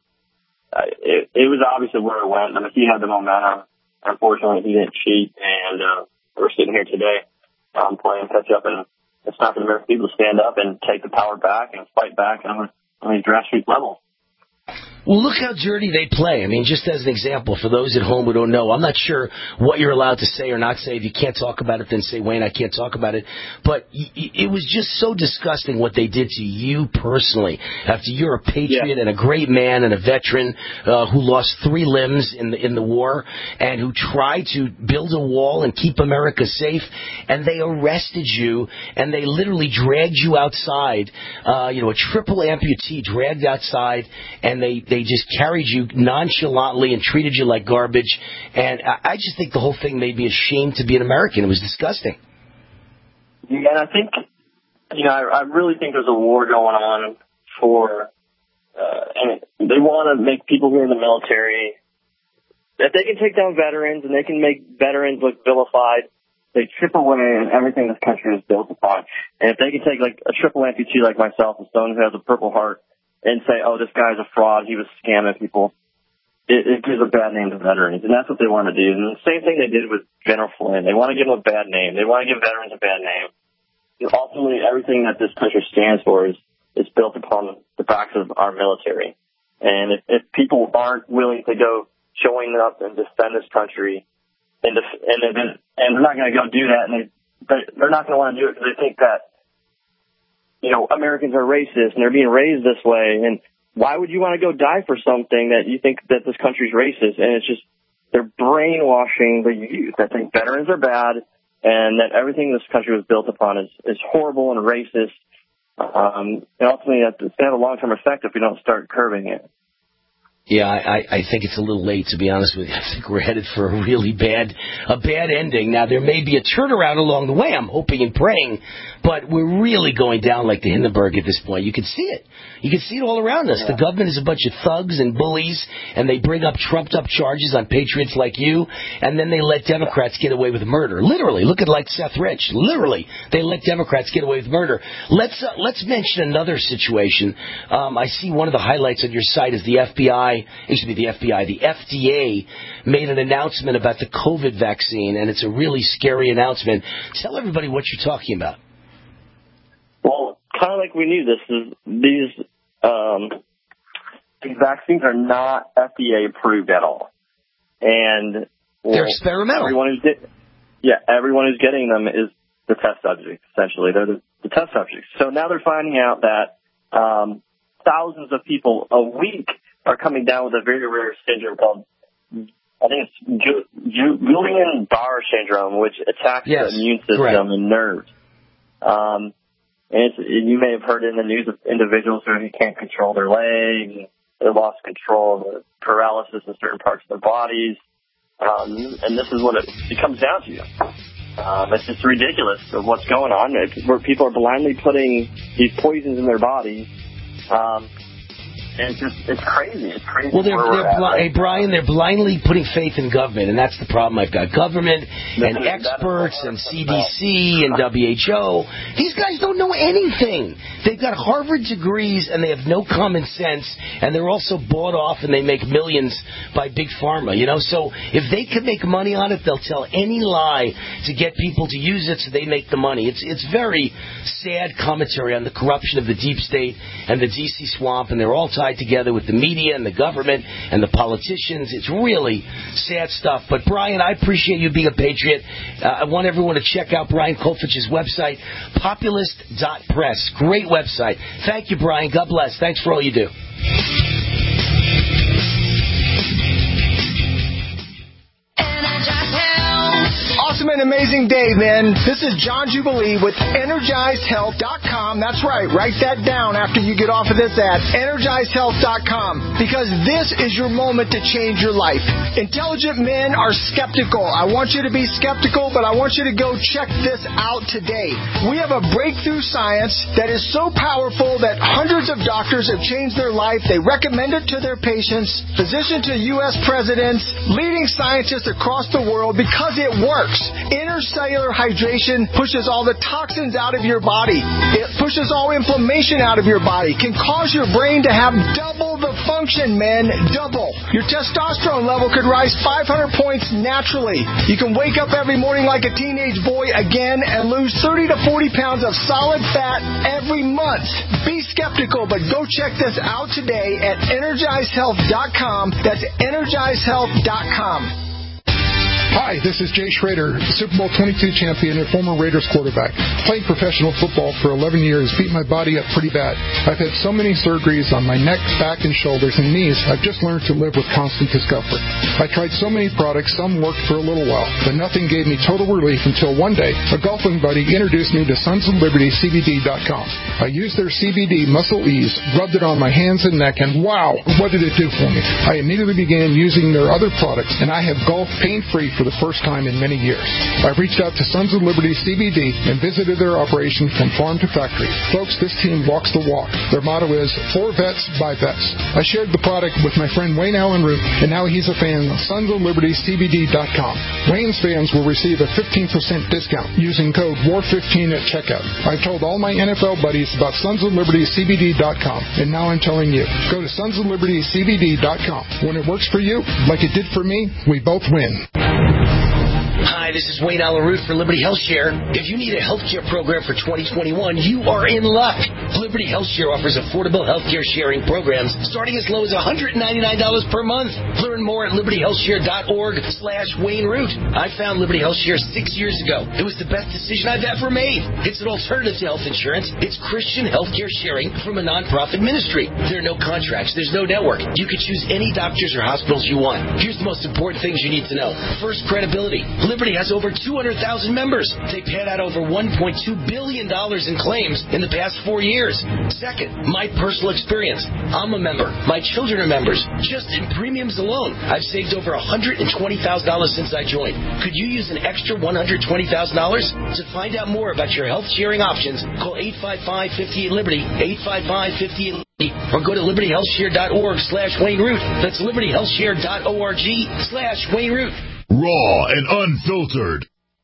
it, it was obviously where it went. I mean, he had the momentum. Unfortunately, he didn't cheat, and uh, we're sitting here today um, playing catch up and. It's not for the American people to stand up and take the power back and fight back on a, on a grassroots level. Well, look how dirty they play. I mean, just as an example, for those at home who don't know, I'm not sure what you're allowed to say or not say. If you can't talk about it, then say, Wayne, I can't talk about it. But y- y- it was just so disgusting what they did to you personally. After you're a patriot yeah. and a great man and a veteran uh, who lost three limbs in the in the war and who tried to build a wall and keep America safe, and they arrested you and they literally dragged you outside. Uh, you know, a triple amputee dragged outside, and they they They just carried you nonchalantly and treated you like garbage. And I, I just think the whole thing made me ashamed to be an American. It was disgusting. Yeah, and I think, you know, I, I really think there's a war going on for, uh, and they want to make people who are in the military, if they can take down veterans and they can make veterans look vilified, they chip away at everything this country is built upon. And if they can take, like, a triple amputee like myself, a someone who has a Purple Heart, and say, oh, this guy's a fraud, he was scamming people, it, it gives a bad name to veterans. And that's what they want to do. And the same thing they did with General Flynn. They want to give him a bad name. They want to give veterans a bad name. And ultimately, everything that this country stands for is, is built upon the backs of our military. And if, if people aren't willing to go showing up and defend this country, and, def- and, and, and they're not going to go do that, and they, they're not going to want to do it because they think that, you know, Americans are racist and they're being raised this way. And why would you want to go die for something that you think that this country's racist? And it's just, they're brainwashing the youth that think veterans are bad and that everything this country was built upon is, is horrible and racist. Um, and ultimately, it's going to have a long-term effect if we don't start curbing it. Yeah, I, I think it's a little late, to be honest with you. I think we're headed for a really bad, a bad ending. Now, there may be a turnaround along the way, I'm hoping and praying, But we're really going down like the Hindenburg at this point. You can see it. You can see it all around us. Yeah. The government is a bunch of thugs and bullies, and they bring up trumped-up charges on patriots like you, and then they let Democrats get away with murder. Literally. Look at like Seth Rich. Literally. They let Democrats get away with murder. Let's uh, let's mention another situation. Um, I see one of the highlights on your site is the F B I, excuse me, the F B I, the F D A made an announcement about the COVID vaccine, and it's a really scary announcement. Tell everybody what you're talking about. Well, kind of like we knew this, is these um, these vaccines are not F D A approved at all, and well, they're experimental. Everyone who's get, yeah, everyone who's getting them is the test subjects. Essentially, they're the, the test subjects. So now they're finding out that um, thousands of people a week are coming down with a very rare syndrome called, I think it's Ju- Ju- Guillain-Barré syndrome, which attacks yes, the immune system correct. and nerves. Um, and, it's, and you may have heard in the news of individuals who can't control their legs, they lost control of the paralysis in certain parts of their bodies. Um, and this is what it, it comes down to. Um, it's just ridiculous of what's going on. It, where people are blindly putting these poisons in their bodies. Um, And it's just, it's crazy. It's crazy. Well, they're, where they're we're bli- at, hey, Brian, they're blindly putting faith in government, and that's the problem I've got. Government and experts and C D C and W H O. These guys don't know anything. They've got Harvard degrees, and they have no common sense, and they're also bought off, and they make millions by Big Pharma, you know? So if they can make money on it, they'll tell any lie to get people to use it so they make the money. It's, it's very sad commentary on the corruption of the deep state and the D C swamp, and they're all tied together with the media and the government and the politicians. It's really sad stuff. But, Brian, I appreciate you being a patriot. Uh, I want everyone to check out Brian Kolfich's website, populist dot press. Great website. Thank you, Brian. God bless. Thanks for all you do. Awesome and amazing day, man. This is John Jubilee with energized health dot com. That's right. Write that down after you get off of this ad. energized health dot com. Because this is your moment to change your life. Intelligent men are skeptical. I want you to be skeptical, but I want you to go check this out today. We have a breakthrough science that is so powerful that hundreds of doctors have changed their life. They recommend it to their patients, physicians to U S presidents, leading scientists across the world because it works. Intercellular hydration pushes all the toxins out of your body. It pushes all inflammation out of your body. Can cause your brain to have double the function, men. Double. Your testosterone level could rise five hundred points naturally. You can wake up every morning like a teenage boy again and lose thirty to forty pounds of solid fat every month. Be skeptical, but go check this out today at energized health dot com. That's energized health dot com. Hi, this is Jay Schrader, Super Bowl twenty-two champion and former Raiders quarterback. Played professional football for eleven years, beat my body up pretty bad. I've had so many surgeries on my neck, back, and shoulders and knees, I've just learned to live with constant discomfort. I tried so many products, some worked for a little while, but nothing gave me total relief until one day, a golfing buddy introduced me to Sons of Liberty C B D dot com. I used their C B D Muscle Ease, rubbed it on my hands and neck, and wow, what did it do for me? I immediately began using their other products, and I have golfed pain-free for the first time in many years. I reached out to Sons of Liberty C B D and visited their operation from farm to factory. Folks, this team walks the walk. Their motto is, for vets, by vets. I shared the product with my friend Wayne Allen Root, and now he's a fan of Sons of Liberty C B D dot com. Wayne's fans will receive a fifteen percent discount using code war fifteen at checkout. I've told all my N F L buddies about Sons of Liberty C B D dot com, and now I'm telling you. Go to Sons of Liberty C B D dot com. When it works for you, like it did for me, we both win. Hi, this is Wayne Allen Root for Liberty Health Share. If you need a health care program for twenty twenty-one, you are in luck. Liberty Health Share offers affordable health care sharing programs starting as low as one hundred ninety-nine dollars per month. Learn more at liberty health share dot org slash Wayne Root. I found Liberty Health Share six years ago. It was the best decision I've ever made. It's an alternative to health insurance. It's Christian health care sharing from a nonprofit ministry. There are no contracts. There's no network. You can choose any doctors or hospitals you want. Here's the most important things you need to know. First, credibility. Liberty has over two hundred thousand members. They paid out over one point two billion dollars in claims in the past four years. Second, my personal experience. I'm a member. My children are members. Just in premiums alone, I've saved over one hundred twenty thousand dollars since I joined. Could you use an extra one hundred twenty thousand dollars? To find out more about your health sharing options, call eight five five, five eight Liberty, eight five five, five eight Liberty, or go to liberty health share dot org slash Wayne Root. That's liberty health share dot org slash Wayne Root. Raw and unfiltered.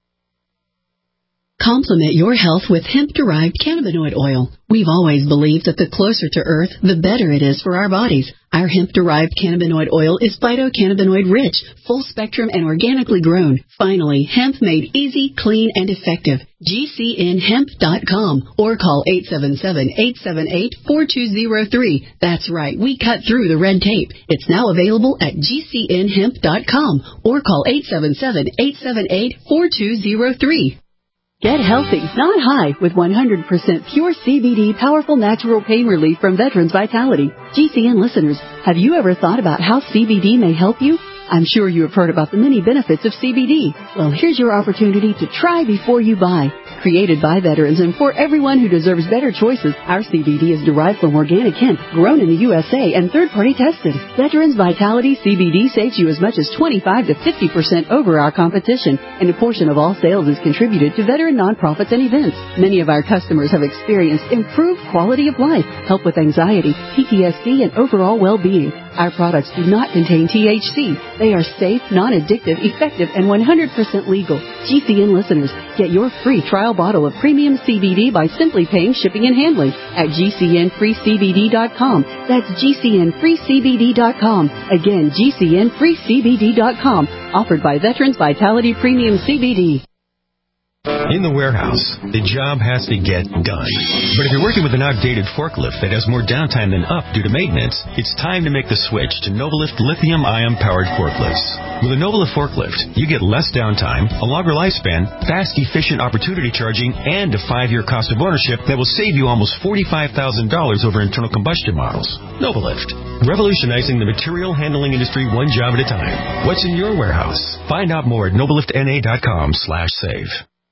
Complement your health with hemp-derived cannabinoid oil. We've always believed that the closer to Earth, the better it is for our bodies. Our hemp-derived cannabinoid oil is phytocannabinoid rich, full spectrum, and organically grown. Finally, hemp made easy, clean, and effective. G C N hemp dot com or call eight seven seven, eight seven eight, four two zero three. That's right, we cut through the red tape. It's now available at G C N hemp dot com or call eight seven seven, eight seven eight, four two zero three. Get healthy, not high, with one hundred percent pure C B D powerful natural pain relief from Veterans Vitality. G C N listeners, have you ever thought about how C B D may help you? I'm sure you have heard about the many benefits of C B D. Well, here's your opportunity to try before you buy. Created by veterans and for everyone who deserves better choices, our C B D is derived from organic hemp, grown in the U S A, and third-party tested. Veterans Vitality C B D saves you as much as twenty-five to fifty percent over our competition, and a portion of all sales is contributed to veteran nonprofits and events. Many of our customers have experienced improved quality of life, help with anxiety, P T S D, and overall well-being. Our products do not contain T H C. They are safe, non-addictive, effective, and one hundred percent legal. G C N listeners, get your free trial bottle of premium C B D by simply paying shipping and handling at G C N free C B D dot com. That's G C N free C B D dot com. Again, G C N free C B D dot com. Offered by Veterans Vitality Premium C B D. In the warehouse, the job has to get done. But if you're working with an outdated forklift that has more downtime than up due to maintenance, it's time to make the switch to Novalift lithium-ion powered forklifts. With a Novalift forklift, you get less downtime, a longer lifespan, fast, efficient opportunity charging, and a five-year cost of ownership that will save you almost forty-five thousand dollars over internal combustion models. Novalift, revolutionizing the material handling industry one job at a time. What's in your warehouse? Find out more at novalift N A dot com slash save.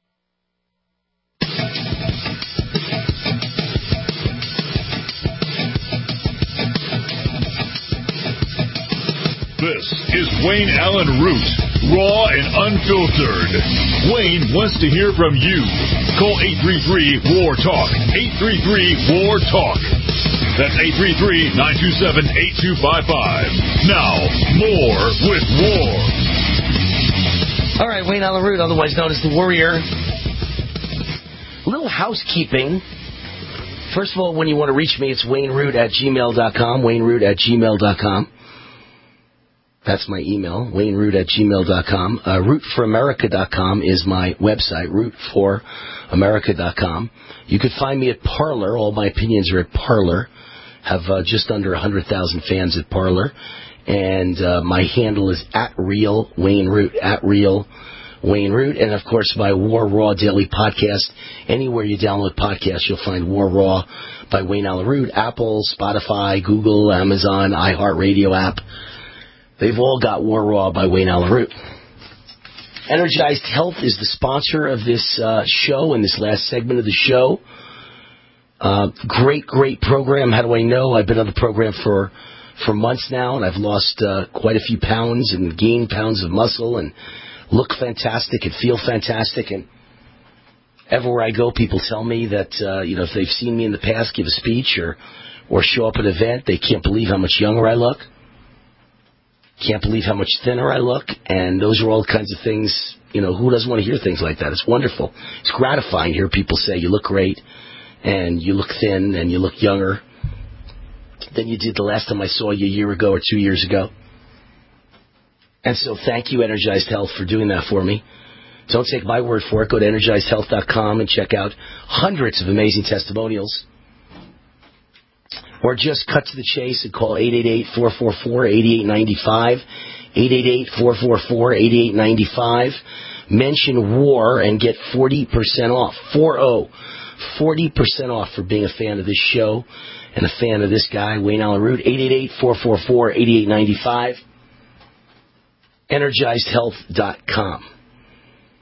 This is Wayne Allen Root, raw and unfiltered. Wayne wants to hear from you. Call eight three three, W A R, TALK. eight three three, W A R, TALK. That's eight three three, nine two seven, eight two five five. Now, more with War. All right, Wayne Allen Root, otherwise known as the Warrior. A little housekeeping. First of all, when you want to reach me, it's Wayne Root at gmail dot com. Wayne Root at gmail dot com. That's my email, Wayne Root at gmail dot com. Uh, root for america dot com is my website, root for america dot com. You could find me at Parler. All my opinions are at Parler. Have uh, just under one hundred thousand fans at Parler. And uh, my handle is at Real Wayne Root, at Real Wayne Root. And, of course, my War Raw Daily Podcast. Anywhere you download podcasts, you'll find War Raw by Wayne Allen Root. Apple, Spotify, Google, Amazon, iHeartRadio app. They've all got War Raw by Wayne Allen Root. Energized Health is the sponsor of this uh, show and this last segment of the show. Uh, great, great program. How do I know? I've been on the program for for months now, and I've lost uh, quite a few pounds and gained pounds of muscle and look fantastic and feel fantastic. And everywhere I go, people tell me that, uh, you know, if they've seen me in the past give a speech or, or show up at an event, they can't believe how much younger I look. Can't believe how much thinner I look, and those are all kinds of things, you know, who doesn't want to hear things like that? It's wonderful. It's gratifying to hear people say you look great, and you look thin, and you look younger than you did the last time I saw you a year ago or two years ago. And so thank you, Energized Health, for doing that for me. Don't take my word for it. Go to energized health dot com and check out hundreds of amazing testimonials. Or just cut to the chase and call eight eight eight, four four four, eight eight nine five, eight eight eight, four four four, eight eight nine five. Mention WAR and get forty percent off. four oh. forty percent off for being a fan of this show and a fan of this guy, Wayne Allen Root. eight eight eight, four four four, eight eight nine five. energized health dot com.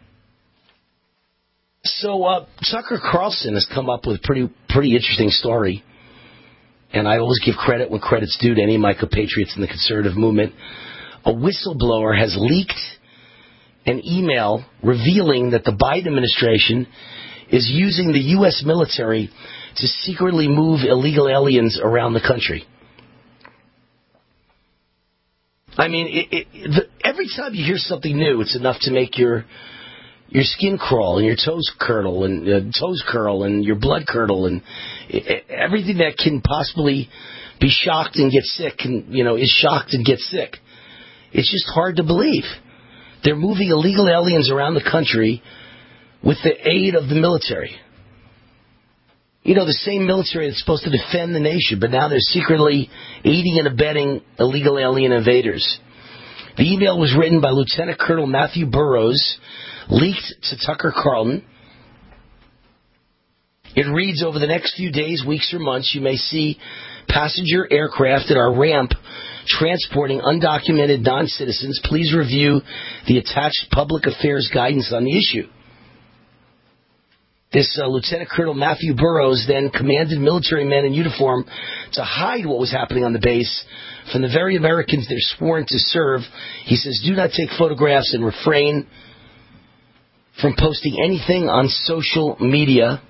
So uh, Tucker Carlson has come up with a pretty, pretty interesting story. And I always give credit when credit's due to any of my compatriots in the conservative movement. A whistleblower has leaked an email revealing that the Biden administration is using the U S military to secretly move illegal aliens around the country. I mean, it, it, the, every time you hear something new, it's enough to make your your skin crawl and your toes curdle and uh, toes curl and your blood curdle and it, everything that can possibly be shocked and get sick and you know is shocked and gets sick. It's just hard to believe. They're moving illegal aliens around the country with the aid of the military. You know, the same military that's supposed to defend the nation, but now they're secretly aiding and abetting illegal alien invaders. The email was written by Lieutenant Colonel Matthew Burrows, leaked to Tucker Carlson. It reads, over the next few days, weeks, or months, you may see passenger aircraft at our ramp transporting undocumented non-citizens. Please review the attached public affairs guidance on the issue. This uh, Lieutenant Colonel Matthew Burrows then commanded military men in uniform to hide what was happening on the base from the very Americans they're sworn to serve. He says, do not take photographs and refrain from posting anything on social media.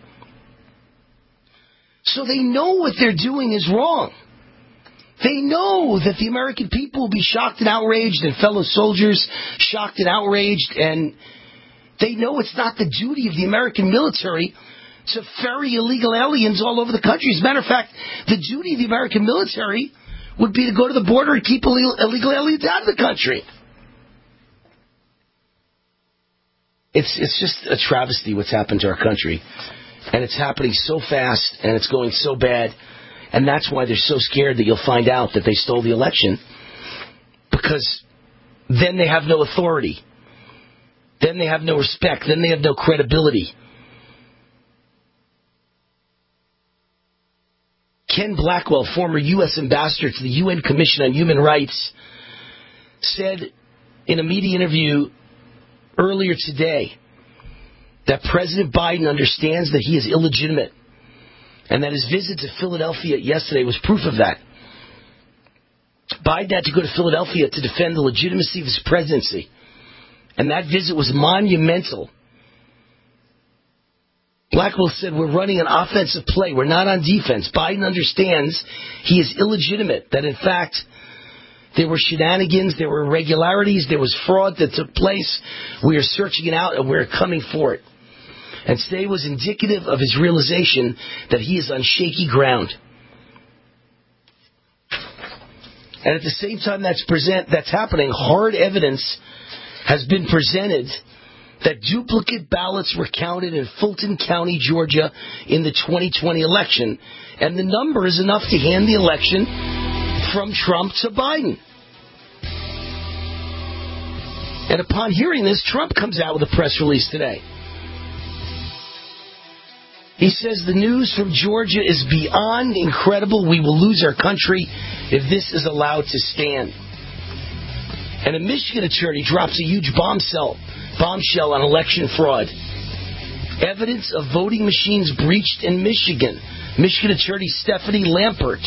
So they know what they're doing is wrong. They know that the American people will be shocked and outraged, and fellow soldiers shocked and outraged, and they know it's not the duty of the American military to ferry illegal aliens all over the country. As a matter of fact, the duty of the American military would be to go to the border and keep illegal aliens out of the country. It's it's just a travesty what's happened to our country. And it's happening so fast, and it's going so bad. And that's why they're so scared that you'll find out that they stole the election. Because then they have no authority. Then they have no respect. Then they have no credibility. Ken Blackwell, former U S ambassador to the U N Commission on Human Rights, said in a media interview earlier today that President Biden understands that he is illegitimate and that his visit to Philadelphia yesterday was proof of that. Biden had to go to Philadelphia to defend the legitimacy of his presidency. And that visit was monumental. Blackwell said, we're running an offensive play. We're not on defense. Biden understands he is illegitimate, that in fact there were shenanigans, there were irregularities, there was fraud that took place. We are searching it out and we're coming for it. And today was indicative of his realization that he is on shaky ground. And at the same time that's present that's happening, hard evidence has been presented that duplicate ballots were counted in Fulton County, Georgia in the twenty twenty election. And the number is enough to hand the election from Trump to Biden. And upon hearing this, Trump comes out with a press release today. He says the news from Georgia is beyond incredible. We will lose our country if this is allowed to stand. And a Michigan attorney drops a huge bombshell, bombshell on election fraud. Evidence of voting machines breached in Michigan. Michigan attorney Stephanie Lampert,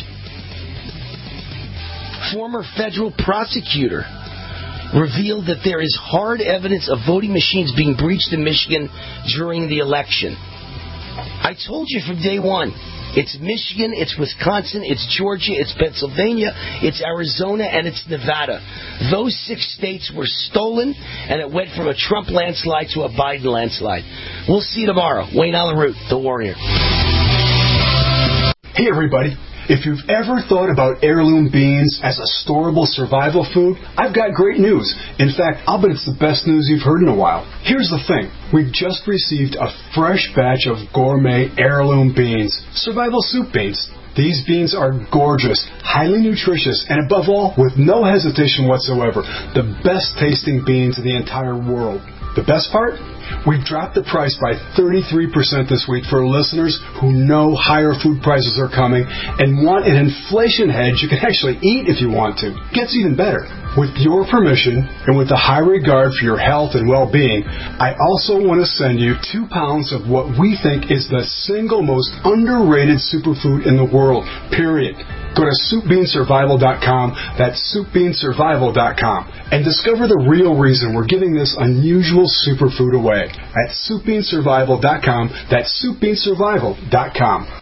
former federal prosecutor, revealed that there is hard evidence of voting machines being breached in Michigan during the election. I told you from day one, it's Michigan, it's Wisconsin, it's Georgia, it's Pennsylvania, it's Arizona, and it's Nevada. Those six states were stolen, and it went from a Trump landslide to a Biden landslide. We'll see you tomorrow. Wayne Allen Root, The Warrior. Hey, everybody. If you've ever thought about heirloom beans as a storable survival food, I've got great news. In fact, I'll bet it's the best news you've heard in a while. Here's the thing. We've just received a fresh batch of gourmet heirloom beans, survival soup beans. These beans are gorgeous, highly nutritious, and above all, with no hesitation whatsoever, the best tasting beans in the entire world. The best part? We've dropped the price by thirty-three percent this week for listeners who know higher food prices are coming and want an inflation hedge you can actually eat if you want to. Gets even better. With your permission and with the high regard for your health and well-being, I also want to send you two pounds of what we think is the single most underrated superfood in the world, period. Go to soup bean survival dot com, that's soup bean survival dot com, and discover the real reason we're giving this unusual superfood away at soup bean survival dot com, that's soup bean survival dot com.